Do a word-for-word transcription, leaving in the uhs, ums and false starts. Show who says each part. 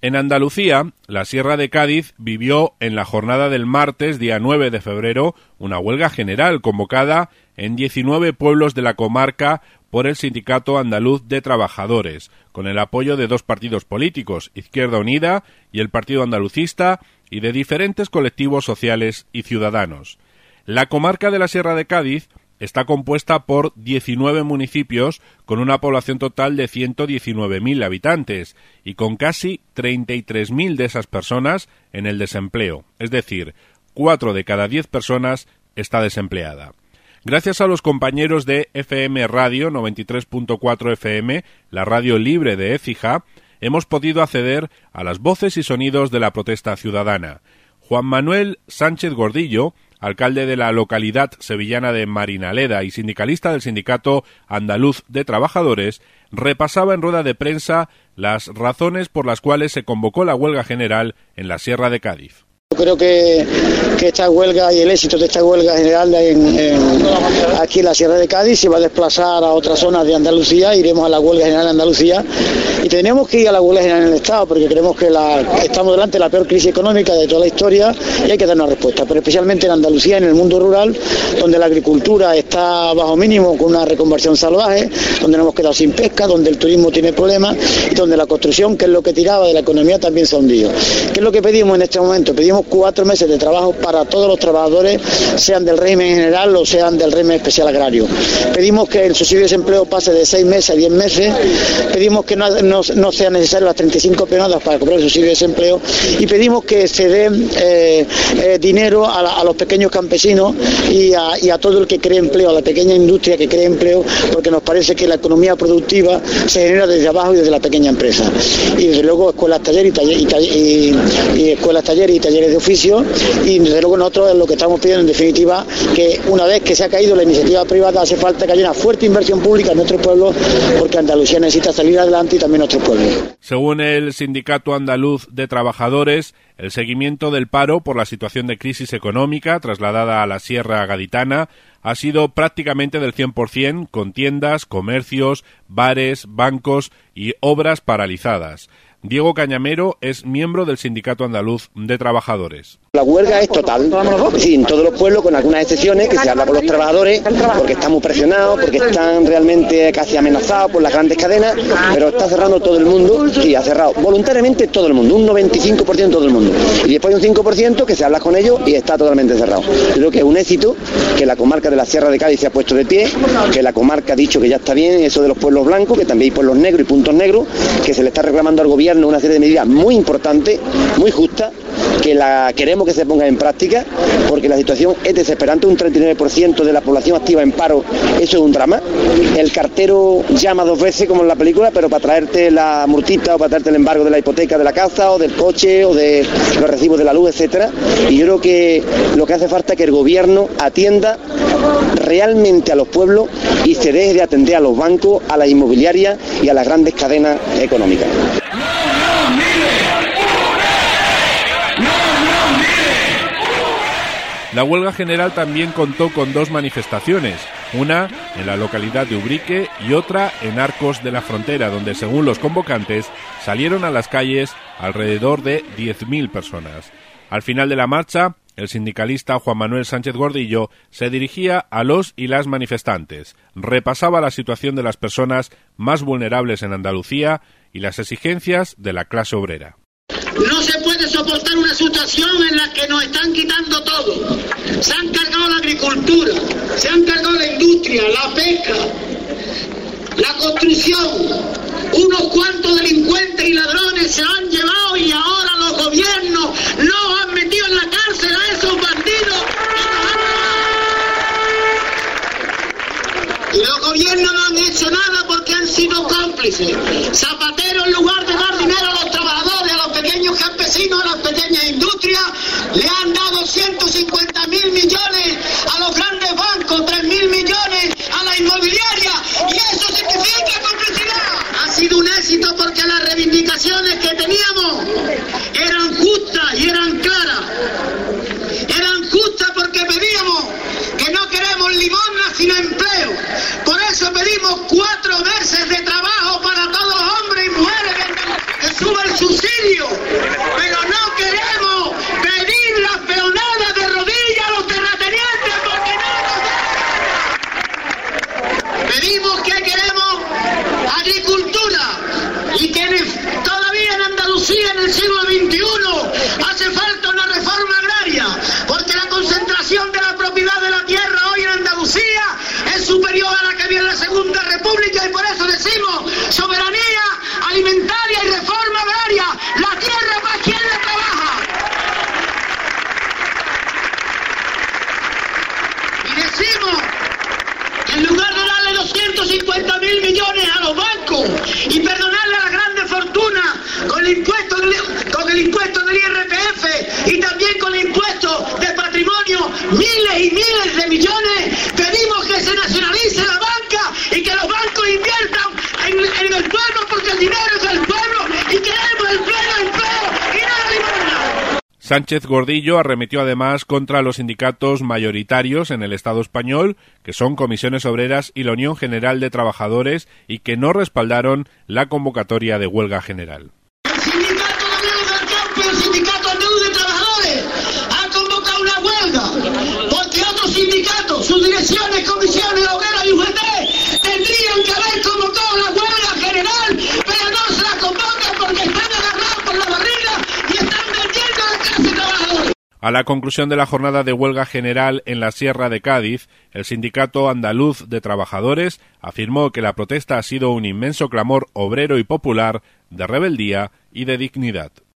Speaker 1: En Andalucía, la Sierra de Cádiz vivió en la jornada del martes, día nueve de febrero, una huelga general convocada en diecinueve pueblos de la comarca por el Sindicato Andaluz de Trabajadores, con el apoyo de dos partidos políticos, Izquierda Unida y el Partido Andalucista, y de diferentes colectivos sociales y ciudadanos. La comarca de la Sierra de Cádiz está compuesta por diecinueve municipios con una población total de ciento diecinueve mil habitantes y con casi treinta y tres mil de esas personas en el desempleo, es decir, cuatro de cada diez personas está desempleada. Gracias a los compañeros de F M Radio noventa y tres punto cuatro F M, la radio libre de Écija, hemos podido acceder a las voces y sonidos de la protesta ciudadana. Juan Manuel Sánchez Gordillo, alcalde de la localidad sevillana de Marinaleda y sindicalista del Sindicato Andaluz de Trabajadores, repasaba en rueda de prensa las razones por las cuales se convocó la huelga general en la Sierra de Cádiz.
Speaker 2: Creo que, que esta huelga y el éxito de esta huelga general en, en, aquí en la Sierra de Cádiz se va a desplazar a otras zonas de Andalucía. Iremos a la huelga general en Andalucía y tenemos que ir a la huelga general en el Estado porque creemos que la, estamos delante de la peor crisis económica de toda la historia y hay que dar una respuesta, pero especialmente en Andalucía, en el mundo rural, donde la agricultura está bajo mínimo con una reconversión salvaje, donde nos hemos quedado sin pesca, donde el turismo tiene problemas y donde la construcción, que es lo que tiraba de la economía, también se ha hundido. ¿Qué es lo que pedimos en este momento? Pedimos cuatro meses de trabajo para todos los trabajadores, sean del régimen general o sean del régimen especial agrario. Pedimos que el subsidio de desempleo pase de seis meses a diez meses, pedimos que no, no, no sean necesarias las treinta y cinco peonadas para cobrar el subsidio de desempleo y pedimos que se dé eh, eh, dinero a, la, a los pequeños campesinos y a, y a todo el que cree empleo, a la pequeña industria que cree empleo, porque nos parece que la economía productiva se genera desde abajo y desde la pequeña empresa. Y desde luego escuelas, talleres y, taller, y, taller, y, y escuelas, talleres y talleres de oficio. Y desde luego nosotros lo que estamos pidiendo en definitiva, que una vez que se ha caído la iniciativa privada hace falta que haya una fuerte inversión pública en nuestro pueblo porque Andalucía necesita salir adelante y también nuestro pueblo.
Speaker 1: Según el Sindicato Andaluz de Trabajadores, el seguimiento del paro por la situación de crisis económica trasladada a la Sierra Gaditana ha sido prácticamente del cien por ciento, con tiendas, comercios, bares, bancos y obras paralizadas. Diego Cañamero es miembro del Sindicato Andaluz de Trabajadores.
Speaker 3: La huelga es total, sí, en todos los pueblos, con algunas excepciones, que se habla con los trabajadores, porque están muy presionados, porque están realmente casi amenazados por las grandes cadenas, pero está cerrando todo el mundo, sí, ha cerrado voluntariamente todo el mundo, un noventa y cinco por ciento todo el mundo, y después hay un cinco por ciento que se habla con ellos y está totalmente cerrado. Creo que es un éxito que la comarca de la Sierra de Cádiz se ha puesto de pie, que la comarca ha dicho que ya está bien, eso de los pueblos blancos, que también hay pueblos negros y puntos negros, que se le está reclamando al gobierno una serie de medidas muy importantes, muy justas, que la queremos que se pongan en práctica, porque la situación es desesperante. Un treinta y nueve por ciento de la población activa en paro, eso es un drama. El cartero llama dos veces como en la película, pero para traerte la multita o para traerte el embargo de la hipoteca de la casa o del coche o de los recibos de la luz, etcétera. Y yo creo que lo que hace falta es que el gobierno atienda realmente a los pueblos y se deje de atender a los bancos, a las inmobiliarias y a las grandes cadenas económicas.
Speaker 1: La huelga general también contó con dos manifestaciones, una en la localidad de Ubrique y otra en Arcos de la Frontera, donde según los convocantes salieron a las calles alrededor de diez mil personas. Al final de la marcha, el sindicalista Juan Manuel Sánchez Gordillo se dirigía a los y las manifestantes, repasaba la situación de las personas más vulnerables en Andalucía y las exigencias de la clase obrera.
Speaker 4: No se puede soportar una situación en la que nos están quitando todo. Se han cargado la agricultura, se han cargado la industria, la pesca, la construcción. Unos cuantos delincuentes y ladrones se han llevado y ahora los gobiernos nos han metido en la cárcel a esos bandidos. Y los gobiernos no han hecho nada porque han sido cómplices. Zapatero, en lugar de dar dinero a los trabajadores, a los pequeños campesinos, a las pequeñas industrias, le han dado ciento cincuenta mil millones a los grandes bancos, tres mil millones a la inmobiliaria, y eso significa complicidad. Ha sido un éxito porque las reivindicaciones que teníamos eran justas y eran claras. Eran justas porque pedíamos que no queremos limosna sino empleo. Por eso pedimos cuatro meses de trabajo para todos los hombres y mujeres, que suba el subsidio, el, con el impuesto del I R P F y también con el impuesto de patrimonio, miles y miles de millones. Pedimos que se nacionalice la banca y que los bancos inviertan en, en el pueblo, porque el dinero es del pueblo y queremos el pleno empleo y no la limosna.
Speaker 1: Sánchez Gordillo arremetió además contra los sindicatos mayoritarios en el Estado español, que son Comisiones Obreras y la Unión General de Trabajadores, y que no respaldaron la convocatoria de huelga general.
Speaker 4: El sindicato obrero del campo y el sindicato andaluz de trabajadores han convocado una huelga porque otros sindicatos, sus direcciones, comisiones obreras y U G T tendrían que haber convocado la huelga general, pero no se la convocan porque están agarrados por la barriga y están vendiendo a la clase trabajadora.
Speaker 1: A la conclusión de la jornada de huelga general en la Sierra de Cádiz, el Sindicato Andaluz de Trabajadores afirmó que la protesta ha sido un inmenso clamor obrero y popular de rebeldía y de dignidad.